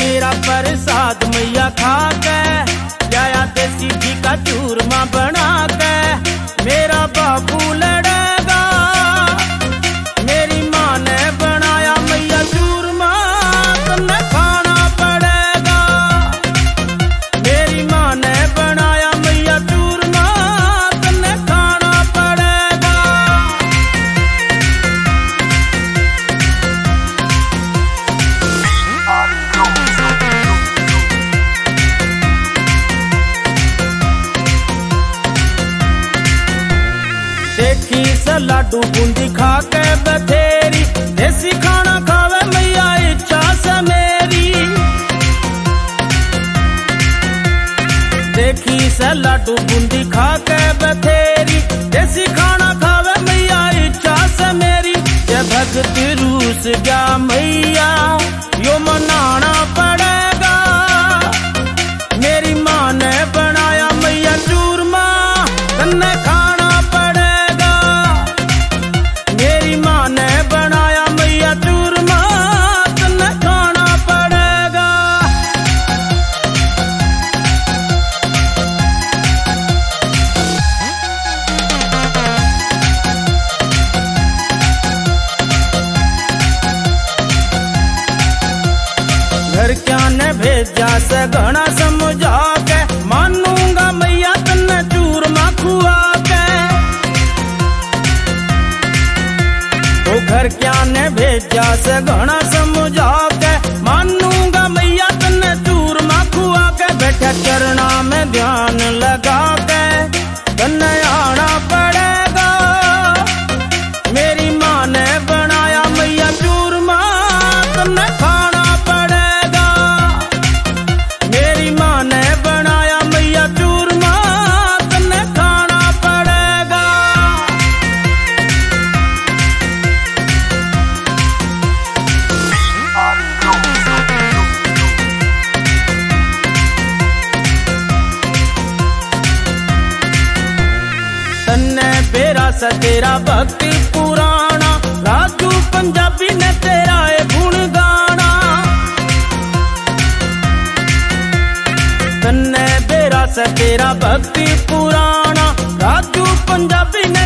मेरा प्रसाद मैया खा के, लाया देसी घी का चूरमा बना के। मेरा बाबू लड़ेगा, मेरी माँ ने बनाया मैया चूरमा, तन्ने खाना पड़ेगा। मेरी माँ ने बनाया मैया चूरमा, तन्ने खाना पड़ेगा। देखी से लाडू बूंदी खा के बथेरी, देसी खाना खावे मैया इच्छा से मेरी। देखी से लाडू बूंदी खा के बथेरी, देसी खाना खावे मैया इच्छा से मेरी। ये भगत रूस गया मैया, यो मनाना पड़ेगा। मेरी माँ ने बनाया मैया चूरमा, तन्ने खाना पड़ेगा। मेरी माँ ने बनाया मैया चूरमा, तन्ने खाना पड़ेगा। घर क्या ने भेजा से घना समझा के, मानूंगा मैया तन्ने चूरमा खुआ के। तो घर क्या ने भेजा से घना समझा के, मानूंगा मैया तन्ने चूरमा खुआ के। बैठा चरणा में ध्यान लगा के, तन्ने आना पड़ेगा। मेरी माँ ने बनाया मैया चूरमा, तन्ने खाना पड़ेगा। मेरी माँ ने बनाया मैया चूरमा, तन्ने खाना पड़ेगा। तन्ने बेरा सा तेरा भक्ति पुराना, राजू पंजाबी ने तेरा ये गुण गाना। तन्ने बेरा सा तेरा भक्ति पुराना, राजू पंजाबी ने